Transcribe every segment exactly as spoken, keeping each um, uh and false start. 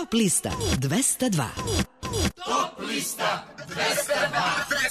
Top lista dvesta dva. Top lista dvesta dva.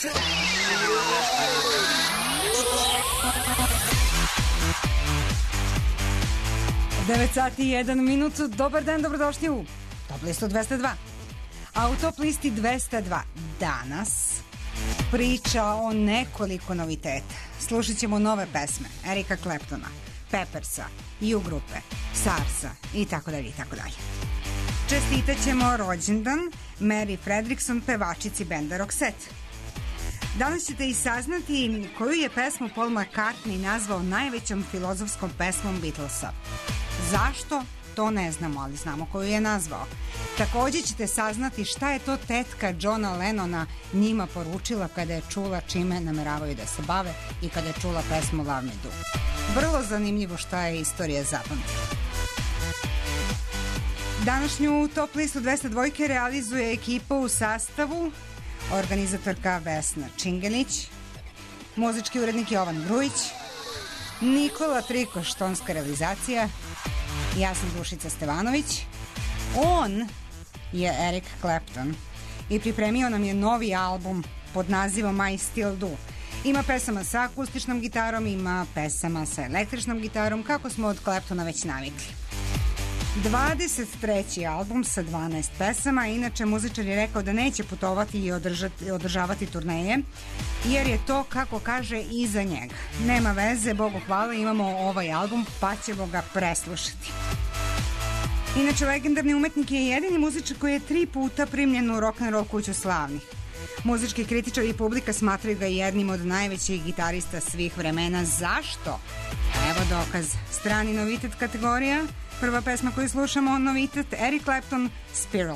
devet sati i jedan minut. Dobar dan, dobrodošli u Top listu dvesta dva. A u Top listi dvesta dva danas priča o nekoliko noviteta. Slušat ćemo nove pesme Erika Claptona, Peppersa, U grupe, Sarsa i tako dalje i tako dalje. Čestitat ćemo rođendan Mary Fredrickson, pevačici benda Roxette. Danas ćete i saznati koju je pesmu Paul McCartney nazvao najvećom filozofskom pesmom Beatlesa. Zašto? To ne znamo, ali znamo koju je nazvao. Takođe ćete saznati šta je to tetka Johna Lennona njima poručila kada je čula čime nameravaju da se bave i kada je čula pesmu Love Me Do. Vrlo zanimljivo šta je istorija zapamtila. Današnju Top listu dvesta dva realizuje ekipa u sastavu organizatorka Vesna Čingenić, muzički urednik Jovan Grujić, Nikola Trikoš, tonska realizacija, ja sam Dušica Stevanović. On je Eric Clapton i pripremio nam je novi album pod nazivom I Still Do. Ima pesama sa akustičnom gitarom, ima pesama sa električnom gitarom, kako smo od Claptona već navikli. dvadeset treći album sa dvanaest pesama, inače muzičar je rekao da neće putovati i održati, održavati turneje, jer je to, kako kaže, iza njega. Nema veze, Bogu hvala, imamo ovaj album, pa ćemo ga preslušati. Inače, legendarni umetnik je jedini muzičar koji je tri puta primljen u rock'n'roll kuću slavnih. Muzički kritičari i publika smatraju ga jednim od najvećih gitarista svih vremena. Zašto? Evo dokaz. Strani novitet kategorija. Prva pesma koju slušamo, novitet, Eric Clapton, Spiral.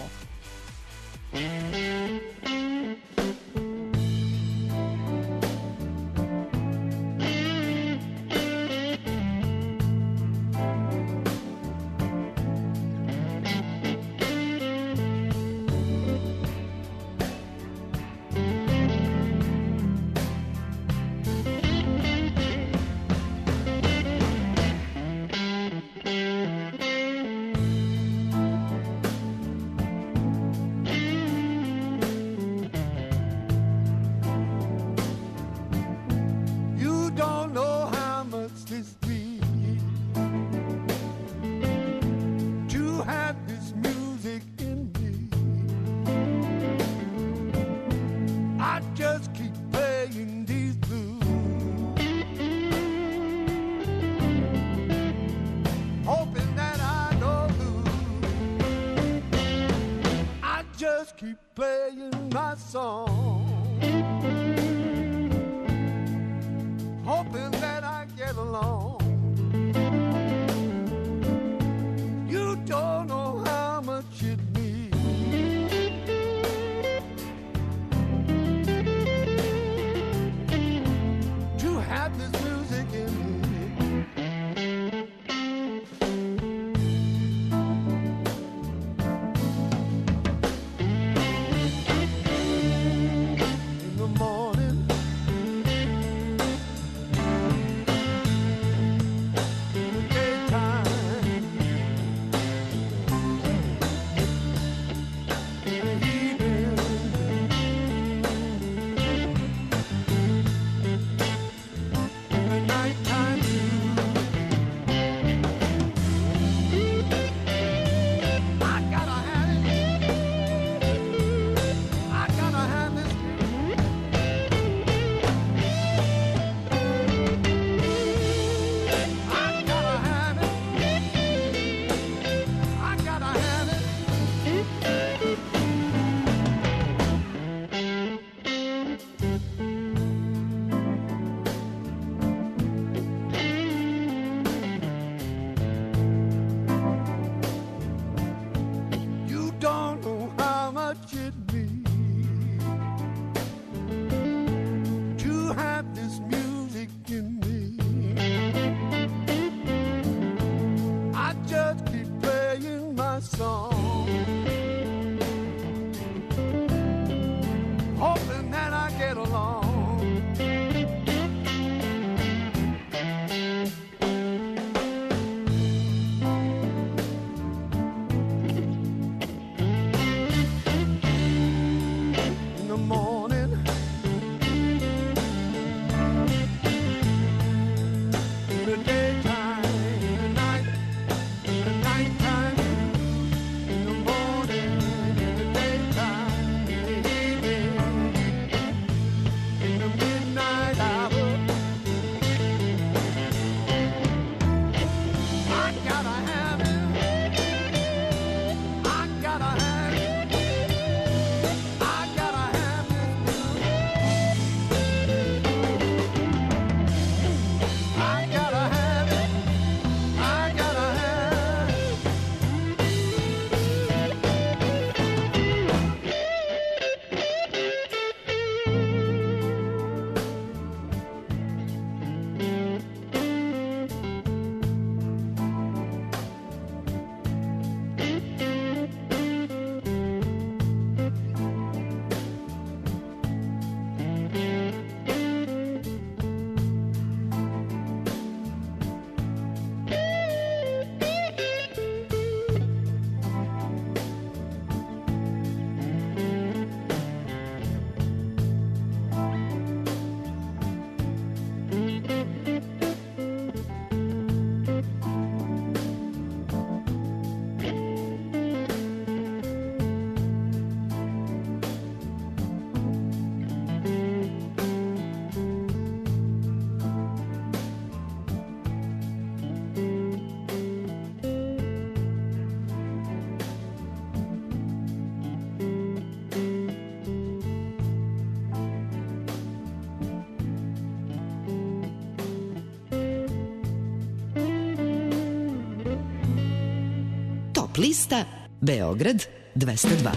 Top lista Beograd dvesta dva.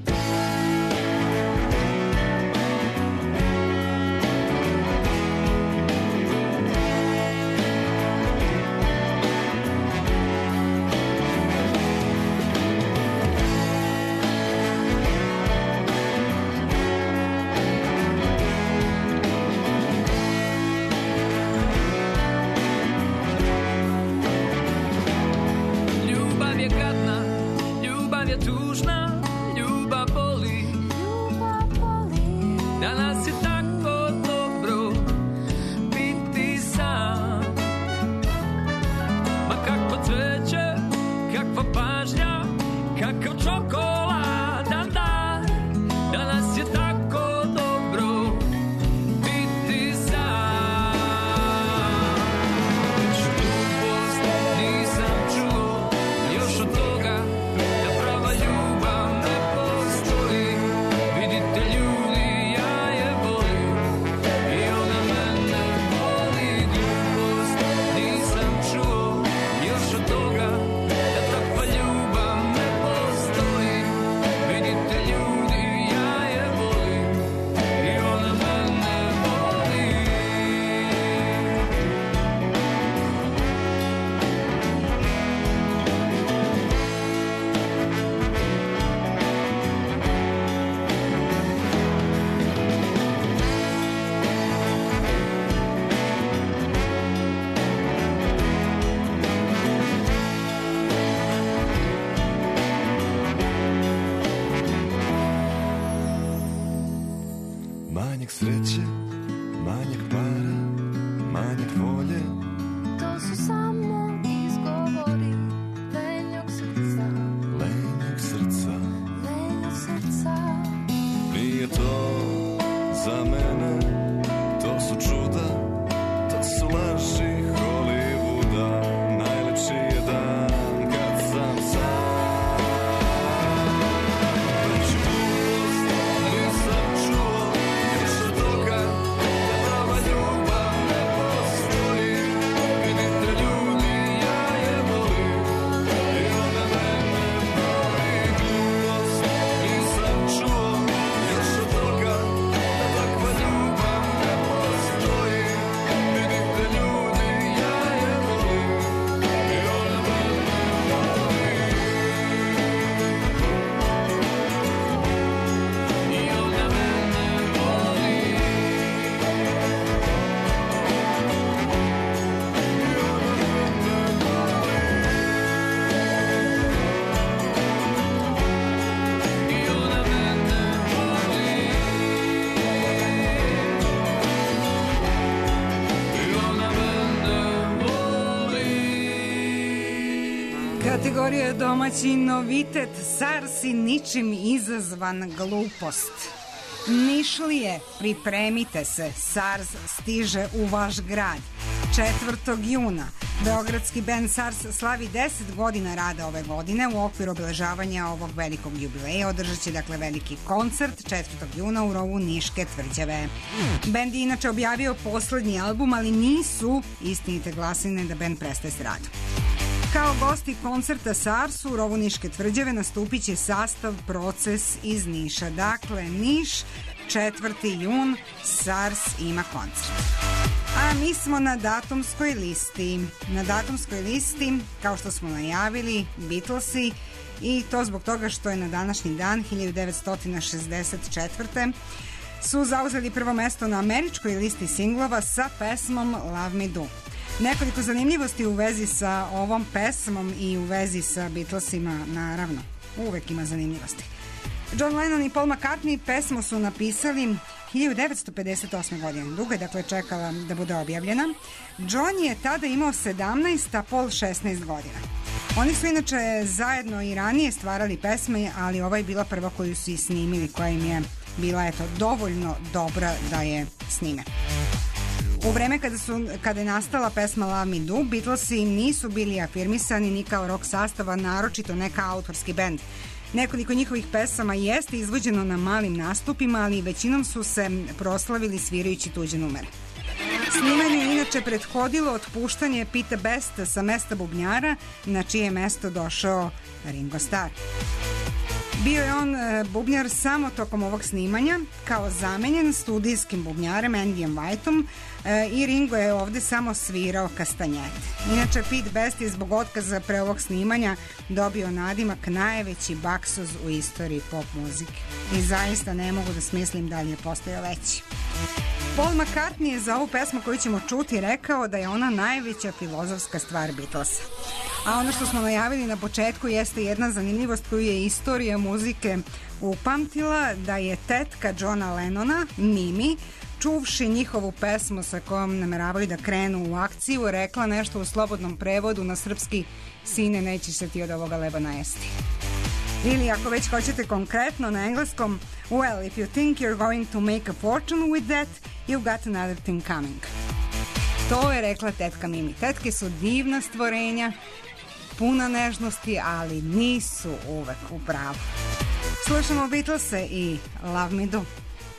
Kategorija domaći novitet, SARS i ničim izazvan glupost. Nišlije, pripremite se, SARS stiže u vaš grad. četvrtog juna beogradski bend SARS slavi deset godina rada ove godine. U okviru obeležavanja ovog velikog jubileja održat će dakle veliki koncert četvrtog juna u rovu Niške tvrđave. Bend je inače objavio poslednji album, ali nisu istinite glasine da bend prestaje s radom. Kao gosti koncerta SARS u rovu Niške tvrđave nastupit će sastav Proces iz Niša. Dakle, Niš, četvrti jun, SARS ima koncert. A mi smo na datumskoj listi. Na datumskoj listi, kao što smo najavili, Beatlesi, i to zbog toga što je na današnji dan hiljadu devetsto šezdeset četvrte su zauzeli prvo mesto na američkoj listi singlova sa pesmom Love Me Do. Nekoliko zanimljivosti u vezi sa ovom pesmom i u vezi sa Beatlesima, naravno, uvek ima zanimljivosti. John Lennon i Paul McCartney pesmu su napisali hiljadu devetsto pedeset osme. godine. Dugo je dakle čekala da bude objavljena. John je tada imao sedamnaest, a Paul šesnaest godina. Oni su inače zajedno i ranije stvarali pesme, ali ova je bila prva koju su i snimili, koja im je bila eto dovoljno dobra da je snime. U vreme kada, su, kada je nastala pesma Love Me Do, Beatlesi nisu bili afirmisani ni kao rock sastava, naročito ne kao autorski bend. Nekoliko njihovih pesama jeste izvođeno na malim nastupima, ali većinom su se proslavili svirajući tuđe numere. Snimanje je inače inače prethodilo otpuštanje Pete Besta sa mesta bubnjara, na čije mesto došao Ringo Starr. Bio je on bubnjar samo tokom ovog snimanja, kao zamenjen studijskim bubnjarem Andyjem Whiteom, i Ringo je ovde samo svirao kastanjete. Inače, Pete Best je zbog otkaza pre ovog snimanja dobio nadimak najveći baksuz u istoriji pop muzike. I zaista ne mogu da smislim da li je postojao veći. Paul McCartney je za ovu pesmu koju ćemo čuti rekao da je ona najveća filozofska stvar Beatlesa. A ono što smo najavili na početku jeste jedna zanimljivost koju je istorija muzike upamtila, da je tetka Johna Lennona, Mimi, čuvši njihovu pesmu sa kojom nameravaju da krenu u akciju, rekla nešto u slobodnom prevodu na srpski: sine, nećeš se ti od ovoga leba najesti. Ili ako već hoćete konkretno na engleskom: well, if you think you're going to make a fortune with that, you've got another thing coming. To je rekla tetka Mimi. Tetke su divna stvorenja, puna nežnosti, ali nisu uvek u pravu. Slušamo Beatlese i Love Me Do.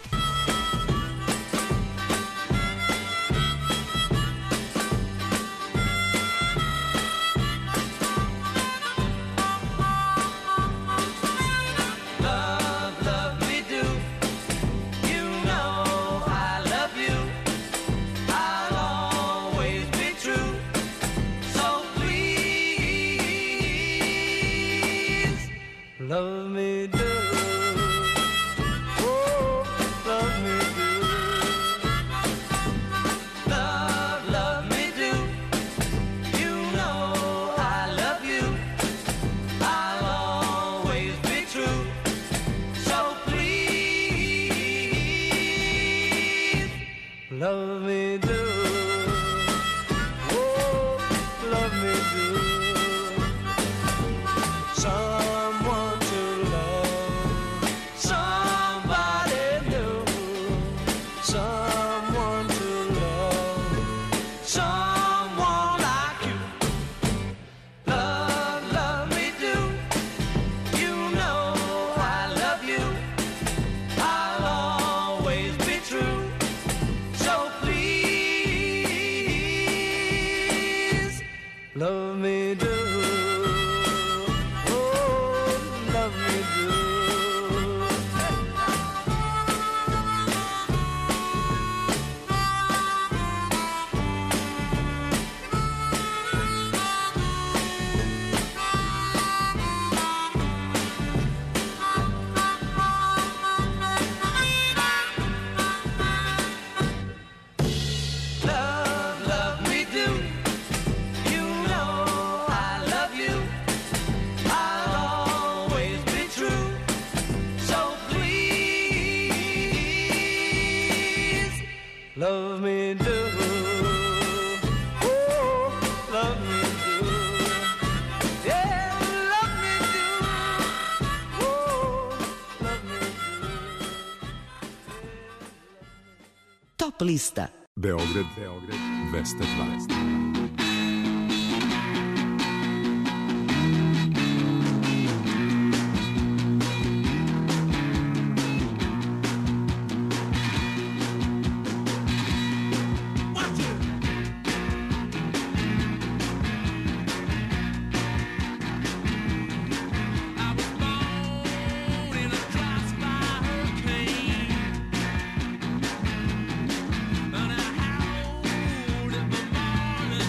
Love me do, oh, love me do, love, love me do, you know I love you, I'll always be true, so please, love me do, oh, love me do, someone love me do, oh, love me do. Love, love me do. Love me do, oh, love me do, yeah, love me do, oh, love me do. Top lista. Beograd, Beograd, dvesta dvadeset. But I howled in the morning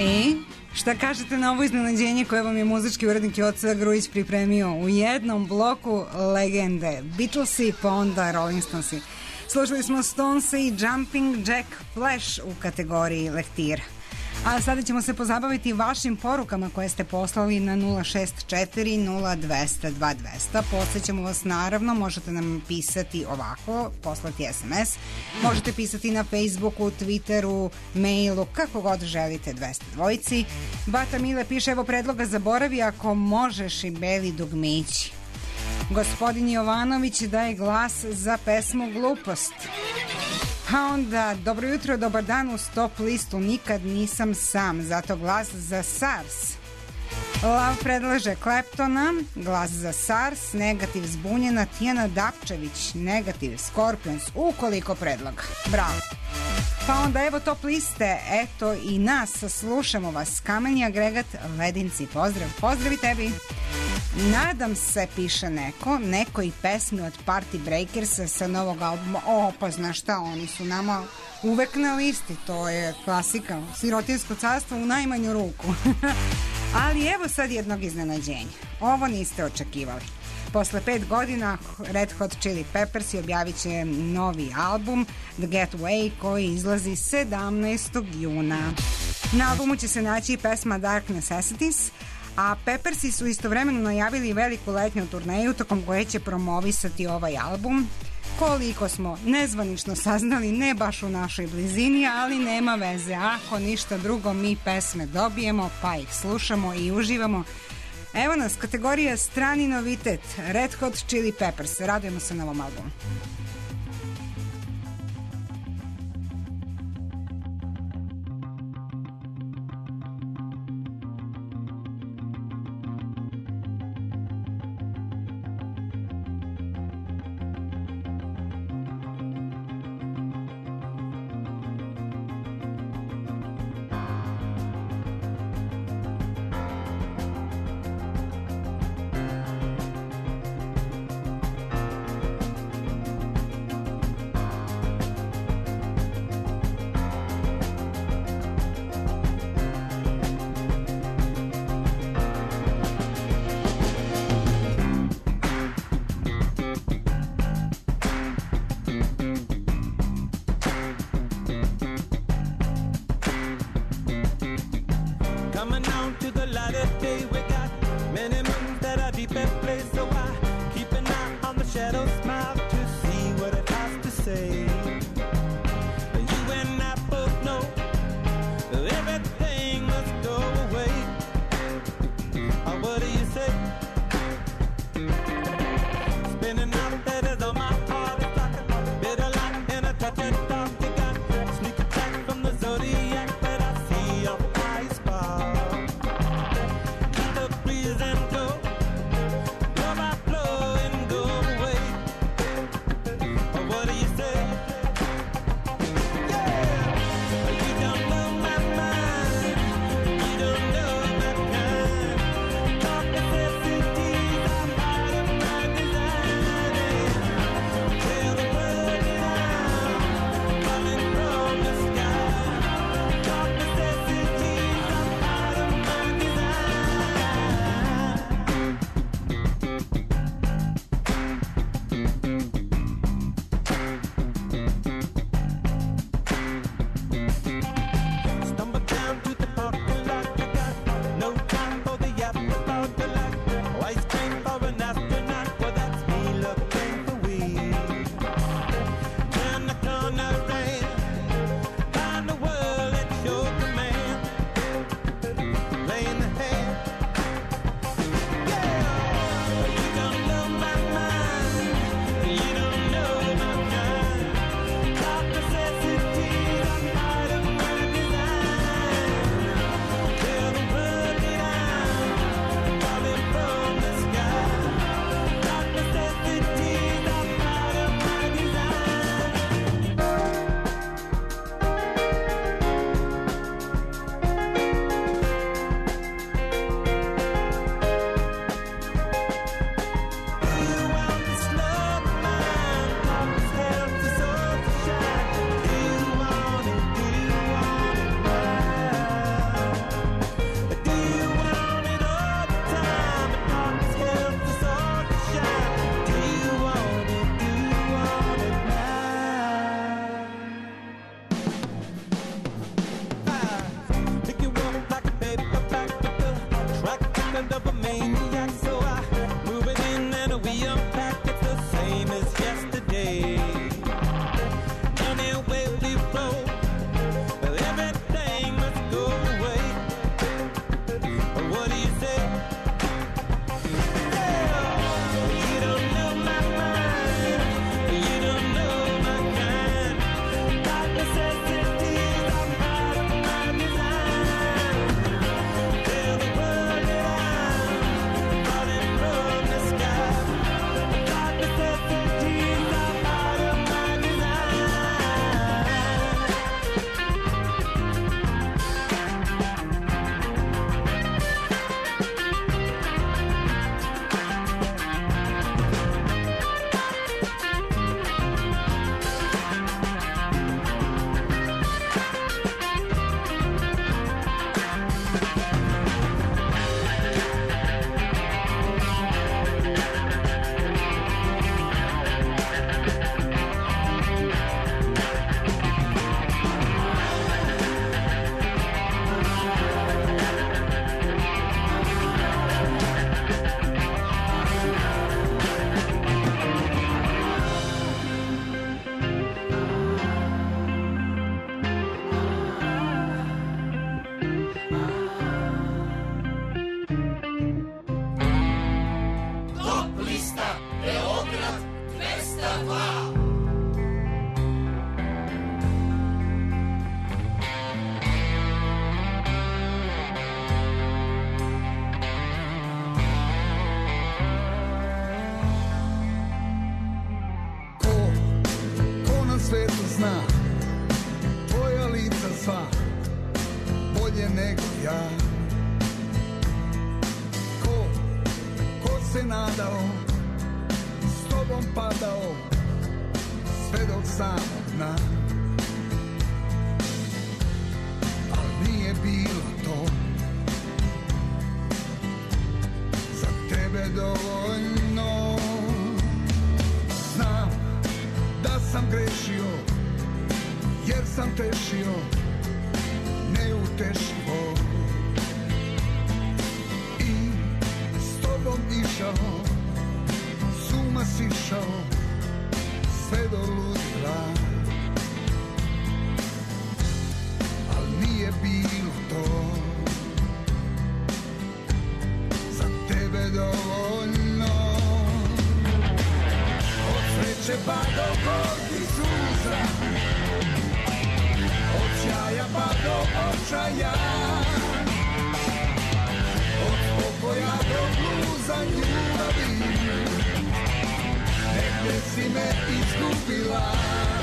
I šta kažete na ovo iznenađenje koje vam je muzički urednik Joca Grujić pripremio u jednom bloku legende Beatlesi pa onda Rolling Stonesi. Slušali smo Stonese i Jumping Jack Flash u kategoriji lektira. A sada ćemo se pozabaviti vašim porukama koje ste poslali na nula šest četiri nula dva zero dva dva zero. Podsećamo vas naravno, možete nam pisati ovako, poslati es em es, možete pisati na Facebooku, Twitteru, mailu, kako god želite dvesta dvojici. Bata Mile piše, evo predloga zaboravi ako možeš i beli dugmići. Gospodin Jovanović daje glas za pesmu Glupost. Pa onda, dobro jutro, dobar dan, u stop listu nikad nisam sam, zato glas za SARS. Lav predlaže Kleptona, glas za SARS, negativ zbunjena Tijana Dapčević, negativ Scorpions, ukoliko predloga. Bravo. Pa onda evo top liste, eto i nas, slušamo vas, Kameni agregat Ledinci, pozdrav, pozdrav i tebi. Nadam se, piše neko, neko i pesmi od Party Breakersa sa novog albuma. O, pa znaš šta, oni su nama uvek na listi, to je klasika, Sirotinsko carstvo u najmanju ruku. Ali evo sad jednog iznenađenja, ovo niste očekivali. Posle pet godina Red Hot Chili Peppers objavit će novi album The Getaway koji izlazi sedamnaestog juna. Na albumu će se naći pesma Dark Necessities, a Peppersi su istovremeno najavili veliku letnju turneju tokom koje će promovisati ovaj album. Koliko smo nezvanično saznali, ne baš u našoj blizini, ali nema veze, ako ništa drugo mi pesme dobijemo pa ih slušamo i uživamo. Evo nas, kategorija strani novitet, Red Hot Chili Peppers, radujemo se novom albumu. bolje nego ja. Ko, ko se nadao, s tobom padao, sve do samog dna. Al nije bilo to za tebe dovoljno. Znam da sam grešio, jer sam tešio neutešivo i s tobom išao, s uma sišao, sve do ludila. Al nije bilo to za tebe dovoljno. Od sreće pa do gorkih suza, od sjaja pa do očaja, od pokoja do bluza ljubavi, negde si me izgubila.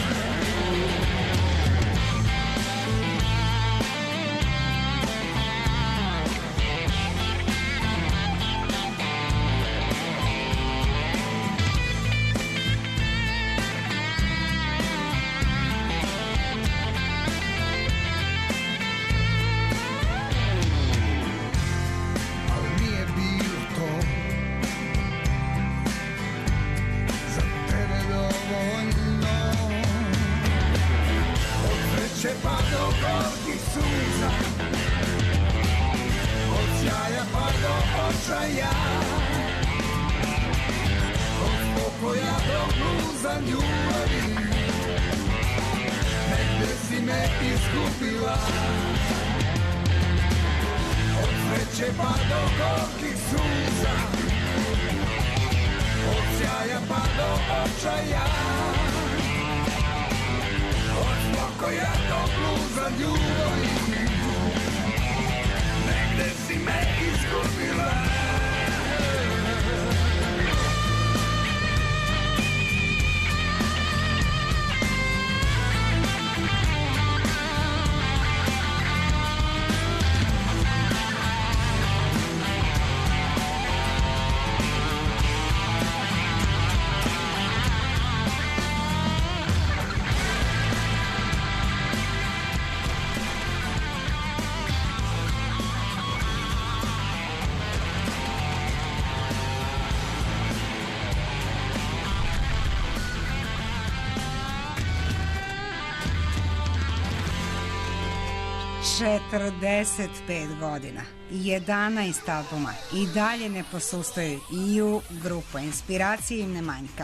Pa do gorkih suza, od sjaja pa do očaja, od pokoja do bluza ljubavi, negde si me izgubila. Od sreće pa do gorkih suza, od sjaja pa do očaja, pokoja do bluza ljubavi, negde si me izgubila. četrdeset pet godina, jedanaest albuma i dalje ne posustaju i u grupu, inspiracije im ne manjka.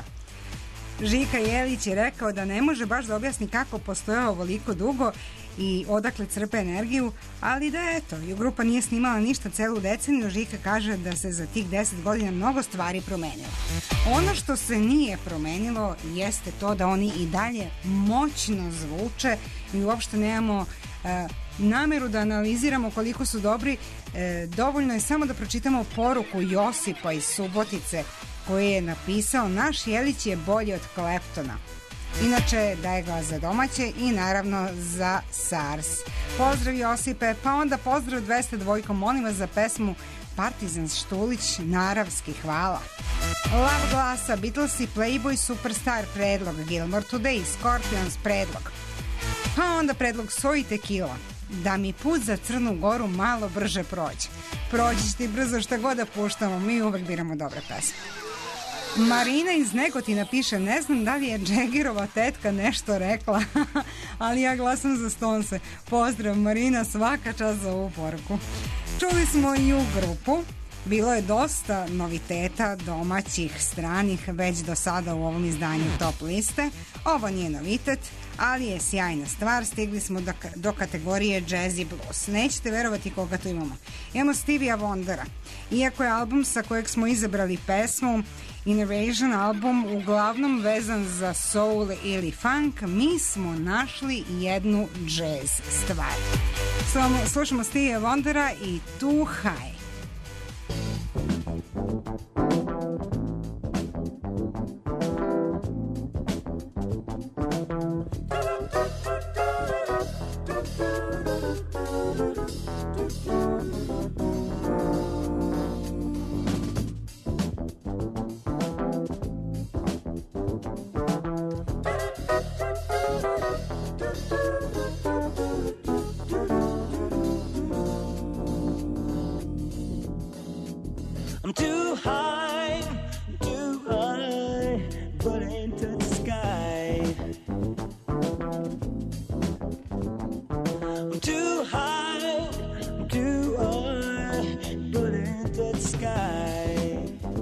Žika Jelić je rekao da ne može baš da objasni kako postoje ovoliko dugo i odakle crpe energiju, ali da eto, i grupa nije snimala ništa celu deceniju. Žika kaže da se za tih deset godina mnogo stvari promenilo. Ono što se nije promenilo jeste to da oni i dalje moćno zvuče i uopšte nemamo e, nameru da analiziramo koliko su dobri. E, dovoljno je samo da pročitamo poruku Josipa iz Subotice koji je napisao: naš Jelić je bolji od Kleptona. Inače daje glas za domaće i naravno za SARS. Pozdrav Josipe, pa onda pozdrav dvesta dva, molim vas za pesmu Partizan Štulić, Naravski, hvala. Lav glasa, Beatlesi, Playboy, Superstar, predlog Gilmore Today, Scorpions, predlog. Pa onda predlog Soy Tequila, da mi put za Crnu Goru malo brže prođe. Prođiš ti brzo šta god da puštamo, mi uvek biramo dobre pesme. Marina iz Negotina piše: ne znam da li je Džegirova tetka nešto rekla, ali ja glasam za Stonse. Pozdrav Marina, svaka čast za ovu poruku. Čuli smo i u grupu, bilo je dosta noviteta, domaćih, stranih, već do sada u ovom izdanju Top liste. Ovo nije novitet, ali je sjajna stvar. Stigli smo do, do kategorije Jazzy Blues. Nećete verovati koga tu imamo. Imamo Stevija Wondera. Iako je album sa kojeg smo izabrali pesmu Invasion, album uglavnom vezan za soul ili funk, mi smo našli jednu jazz stvar. Slušamo Stevija Wondera i Too High. I'm too high, too high, but I ain't touch the sky. I'm too high, too high, but I ain't touch the sky.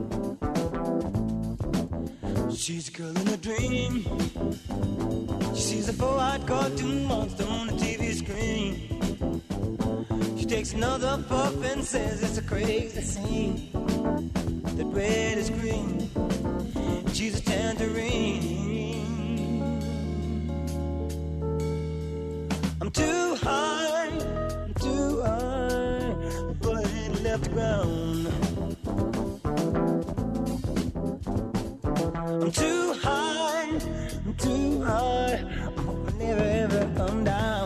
She's a girl in a dream. She sees a four-eyed cartoon monster on the T V screen. She takes another puff and says it's a crazy scene. That red is green. She's a tangerine. I'm too high, I'm too high, but I ain't left the ground. I'm too high, I'm too high, I hope I never ever come down.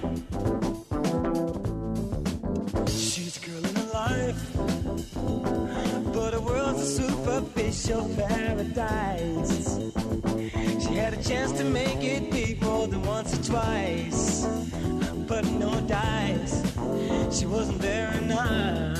She's a girl in her life, but her world's a superficial paradise. She had a chance to make it big more than once or twice, but no dice, she wasn't very nice.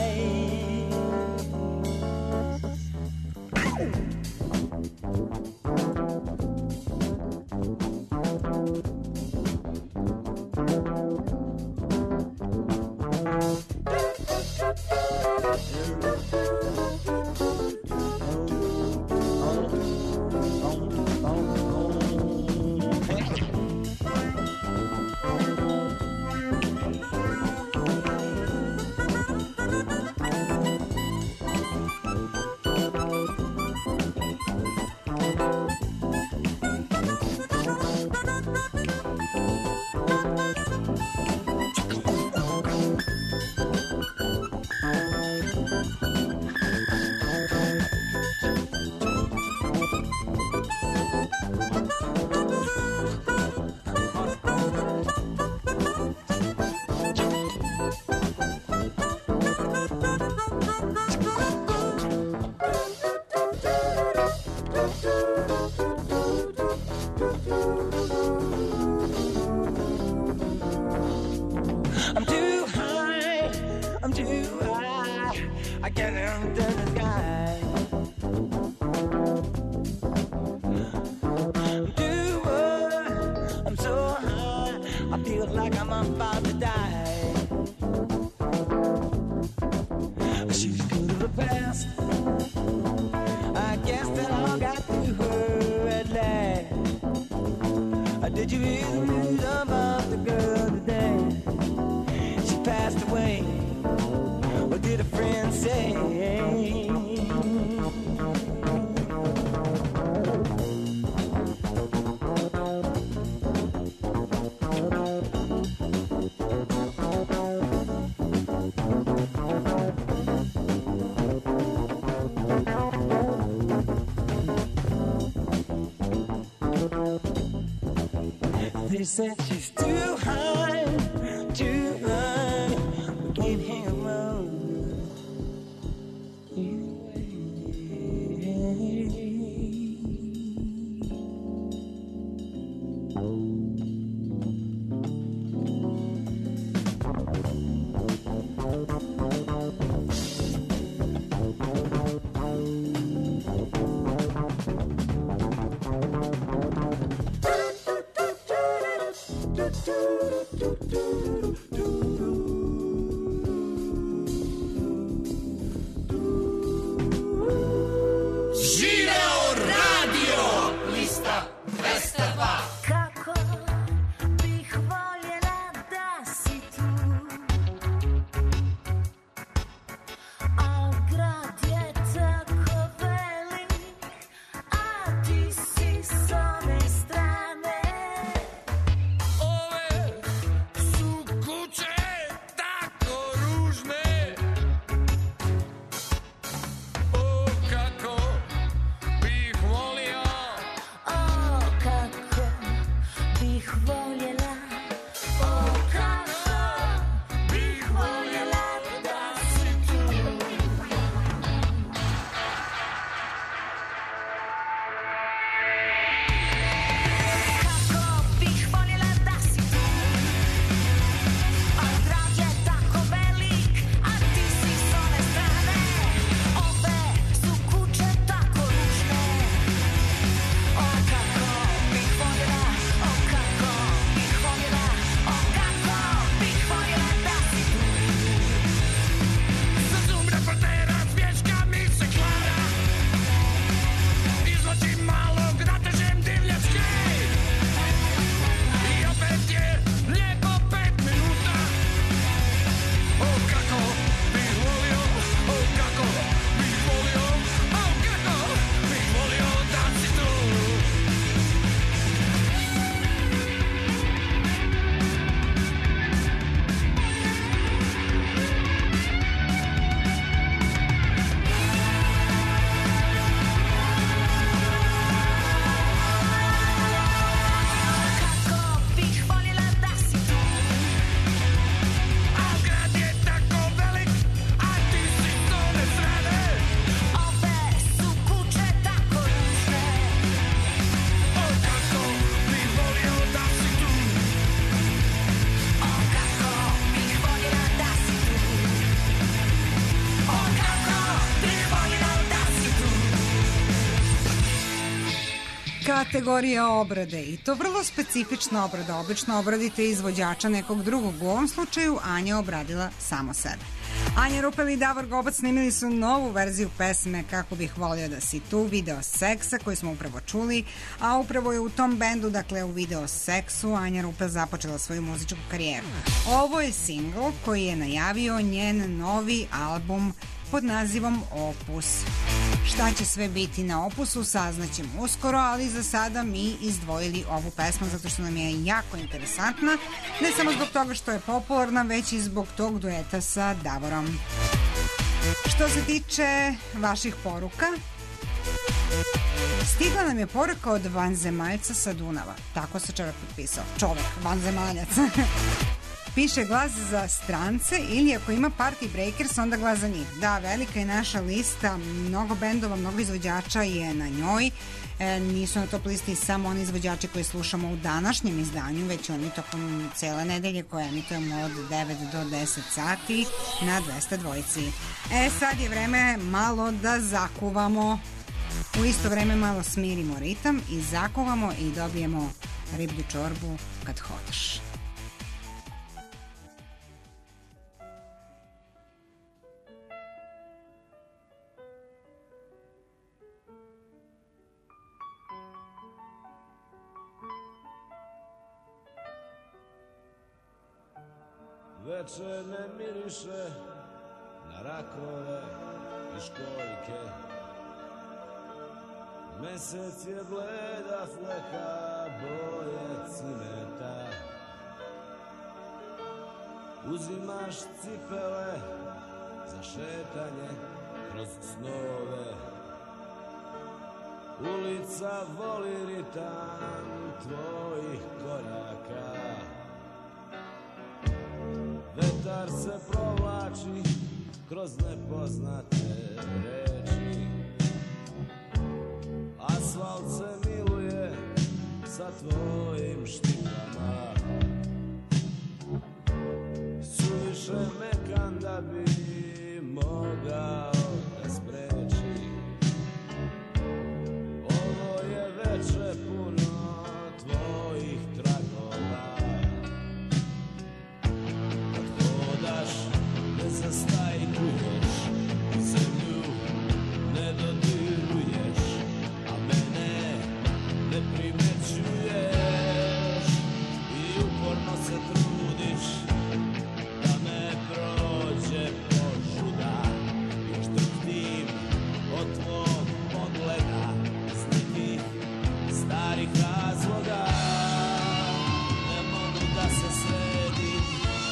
I'm too high, I'm too high, I can't enter the sky. I'm too high, I'm so high, I feel like I'm about to die. She's good of the past, I guess that all got to her at last. Did you hear the news about the girl today? She passed away. What did a friend say? They said she's too high, too high, we can't hang around. kategorija obrade i to vrlo specifična obrada. Obično obradite izvođača nekog drugog. U ovom slučaju Anja obradila samo sebe. Anja Rupel i Davor Gobac snimili su novu verziju pesme Kako bih volio da si tu, Video seksa koju smo upravo čuli, a upravo je u tom bendu, dakle u Video seksu, Anja Rupel započela svoju muzičku karijeru. Ovo je singl koji je najavio njen novi album pod nazivom Opus. Šta će sve biti na Opusu saznaćemo uskoro, ali za sada mi izdvojili ovu pesmu zato što nam je jako interesantna, ne samo zbog toga što je popularna, već i zbog tog dueta sa Davorom. Što se tiče vaših poruka, stigla nam je poruka od vanzemaljca sa Dunava. Tako se čovjek potpisao. Čovjek, vanzemaljac. Piše glas za strance ili ako ima Party Breakers onda glas za njih. Da, velika je naša lista, mnogo bendova, mnogo izvođača je na njoj. E, nisu na top listi samo oni izvođači koji slušamo u današnjem izdanju, već oni tokom cele nedelje koje emitujemo od devet do deset sati na dvesta dvojici. E, sad je vreme malo da zakuvamo, u isto vreme malo smirimo ritam i zakuvamo i dobijemo riblju čorbu kad hodaš. Veče ne miriše na rakove i školjke. Mesec je bleda fleka boje cimeta. Uzimaš cipele za šetanje kroz snove. Ulica voli ritam tvojih koraka. Vetar se provlači kroz nepoznate reči. Asfalt se miluje sa tvojim štipama. Suviše mekan da bi mogao da spreči. Ovo je veče puno tvojih tragova. Ne zastajkuješ, zemlju ne dodiruješ, a mene ne primećuješ i uporno se trudiš da me prođe požuda. Još trptim od tvog pogleda iz nekih starih razloga. Ne mogu da se sredim.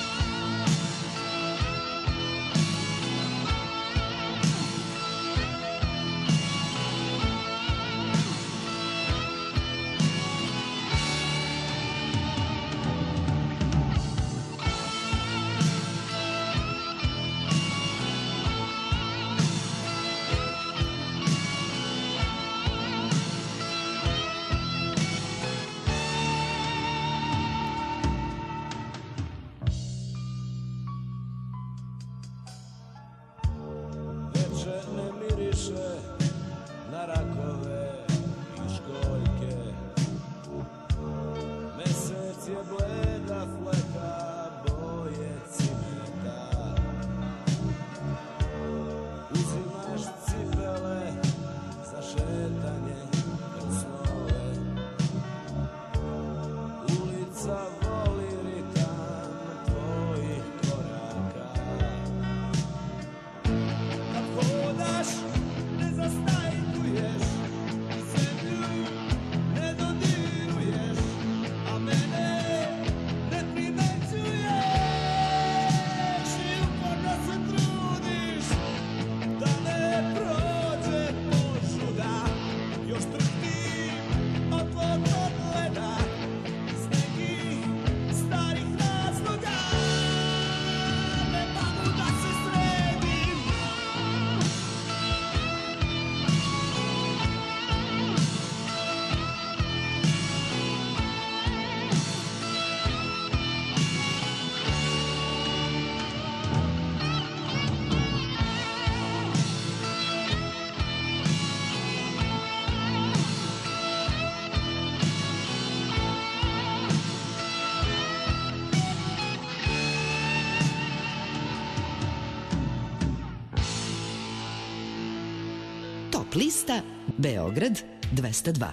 Na rakove i školjke. Mesec je bleda fleka boje cimeta. Uzimaš cipele za šetanje kroz snove. Ulica voli ritam tvojih koraka. Kad hodaš ne zastajkuješ, Top lista Beograd dvesta dva.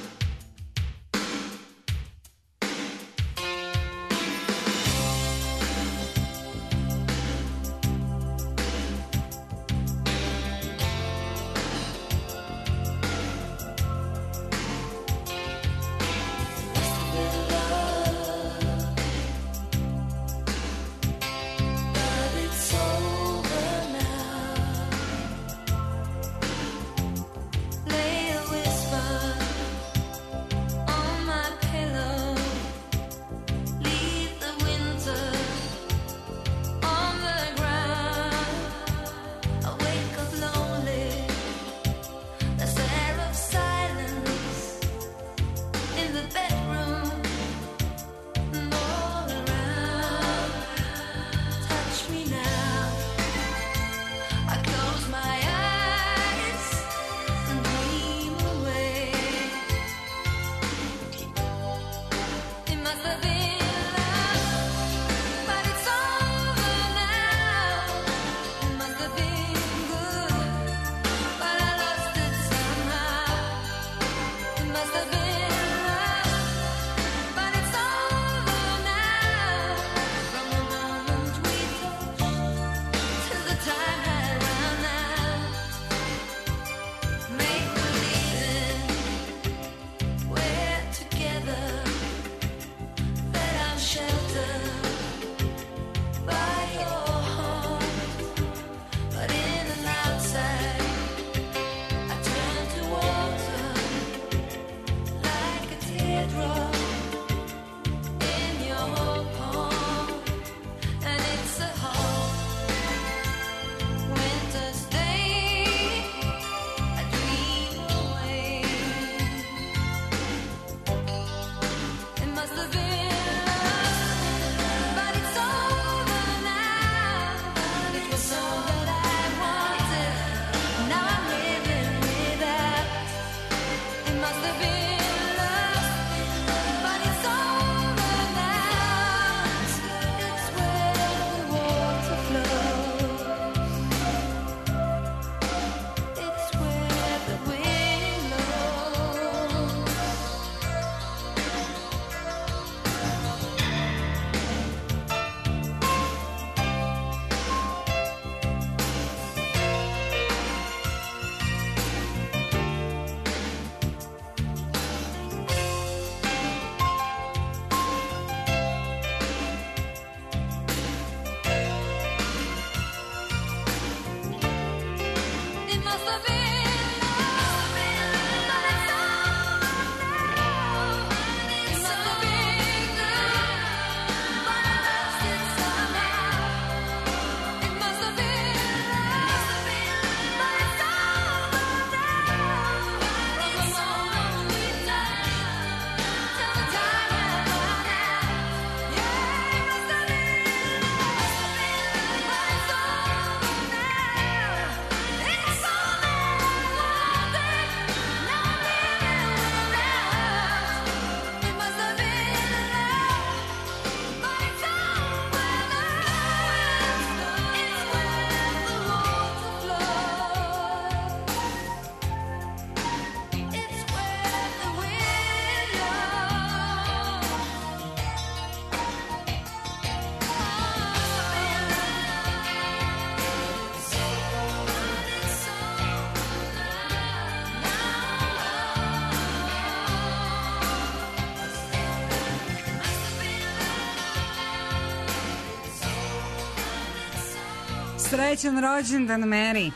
Srećan rođendan, Mary.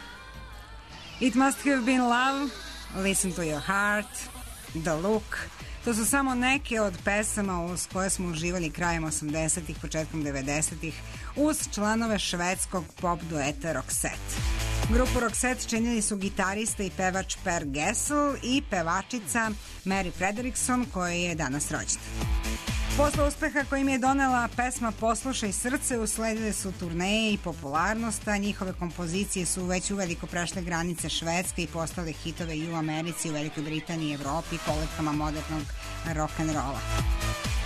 It must have been love, Listen to your heart, The look. To su samo neke od pesama uz koje smo uživali krajem osamdesetih, početkom devedesetih uz članove švedskog pop dueta Roxette. Grupu Roxette činili su gitarista i pevač Per Gessle i pevačica Mary Fredrickson, koja je danas rođena. Posle uspeha koji im je donela pesma Poslušaj srce, usledile su turneje i popularnost, a njihove kompozicije su već uveliko prešle granice Švedske i postale hitove i u Americi, u Velikoj Britaniji i Evropi, kolevkama modernog rock'n'rolla.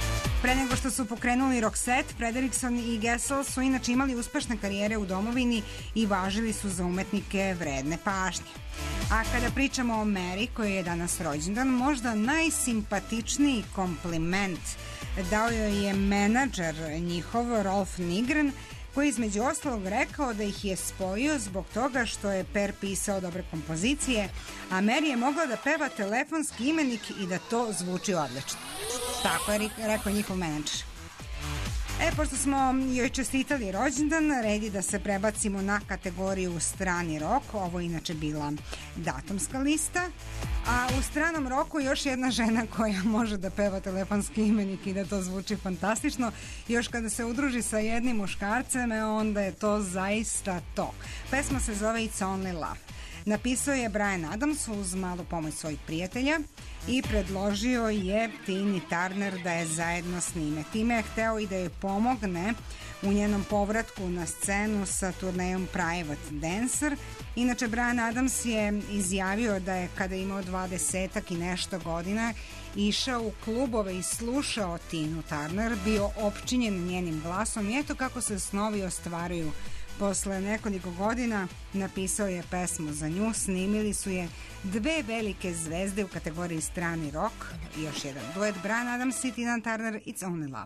Pre nego što su pokrenuli Roxette, Frederikson i Gessel su inače imali uspešne karijere u domovini i važili su za umetnike vredne pažnje. A kada pričamo o Mary, koji je danas rođendan, možda najsimpatičniji kompliment dao joj je menadžer njihov, Rolf Nigren, koji između ostalog rekao da ih je spojio zbog toga što je Per pisao dobre kompozicije, a Mary je mogla da peva telefonski imenik i da to zvuči odlično. Tako je rekao njihov menadžer. E, pošto smo joj čestitali rođendan, redi da se prebacimo na kategoriju strani rok. Ovo je inače bila datumska lista. A u stranom roku još jedna žena koja može da peva telefonski imenik i da to zvuči fantastično. Još kada se udruži sa jednim muškarcem, onda je to zaista to. Pesma se zove It's Only Love. Napisao je Bryan Adams uz malu pomoć svojih prijatelja i predložio je Tini Turner da je zajedno snime. Time je hteo i da joj pomogne u njenom povratku na scenu sa turnejom Private Dancer. Inače, Bryan Adams je izjavio da je kada imao dvadesetak i nešto godina išao u klubove i slušao Tinu Turner, bio opčinjen njenim glasom i eto kako se snovi ostvaruju. Posle nekoliko godina napisao je pesmu za nju, snimili su je dve velike zvezde u kategoriji strani rock i još jedan duet, Bryan Adams i Tina Turner, It's Only Love.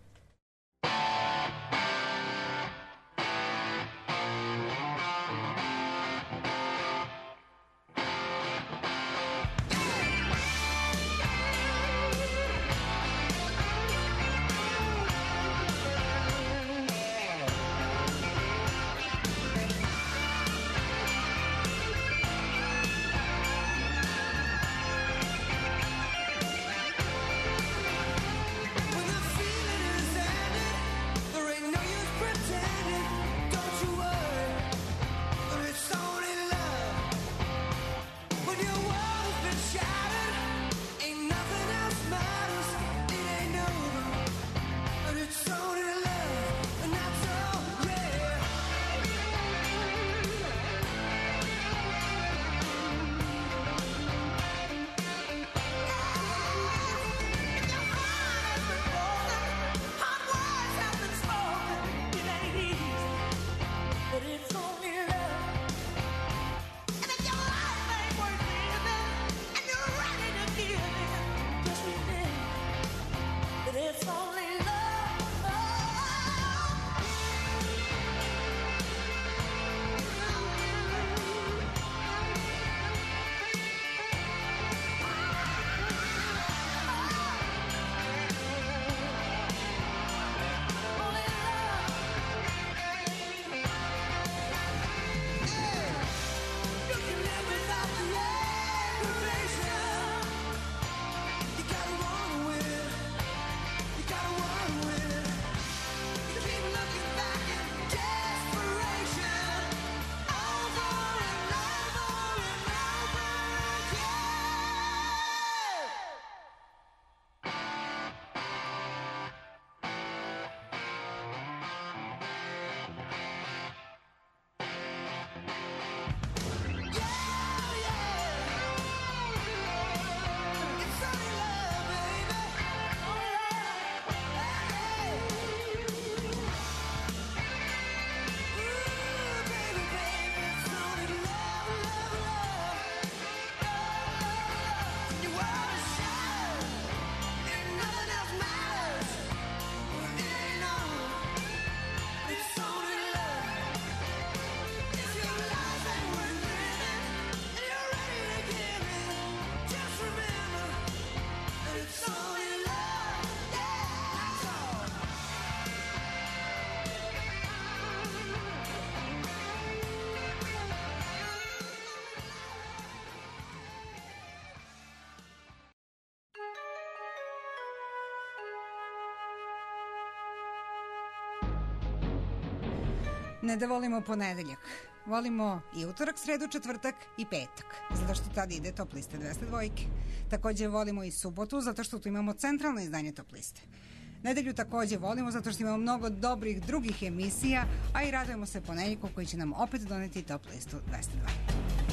Ne da volimo ponedeljak. Volimo i utorak, sredu, četvrtak i petak, zato što tad ide Top liste dvesta dva. Takođe volimo i subotu, zato što tu imamo centralno izdanje Top liste. Nedelju takođe volimo, zato što imamo mnogo dobrih drugih emisija, a i radujemo se ponedeljku koji će nam opet doneti Top listu dvesta dva.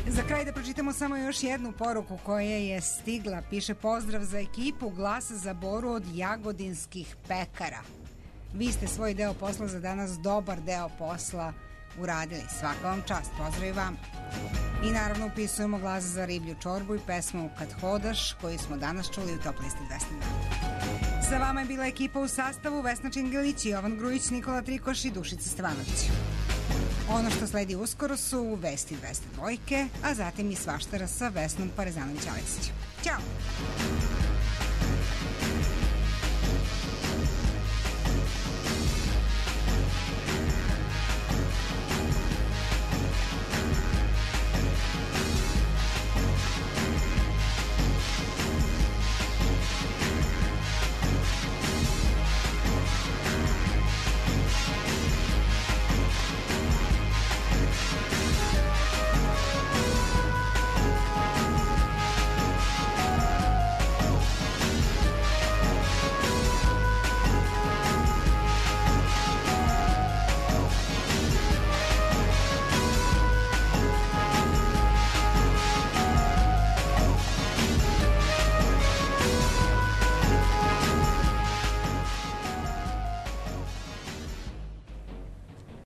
Za kraj da pročitamo samo još jednu poruku koja je stigla. Piše: pozdrav za ekipu, glas za Boru od Jagodinskih pekara. Vi ste svoj deo posla za danas, dobar deo posla uradili. Svaka vam čast, pozdrav i vam. I naravno upisujemo glas za Riblju čorbu i pesmu Kad hodaš, koju smo danas čuli u Top listi dvesta dva. Sa vama je bila ekipa u sastavu Vesna Čingelić, Jovan Grujić, Nikola Trikoš i Dušica Stevanović. Ono što sledi uskoro su vesti dvesta dva, a zatim i svaštara sa Vesnom Parezanović-Aleksić. Ćao!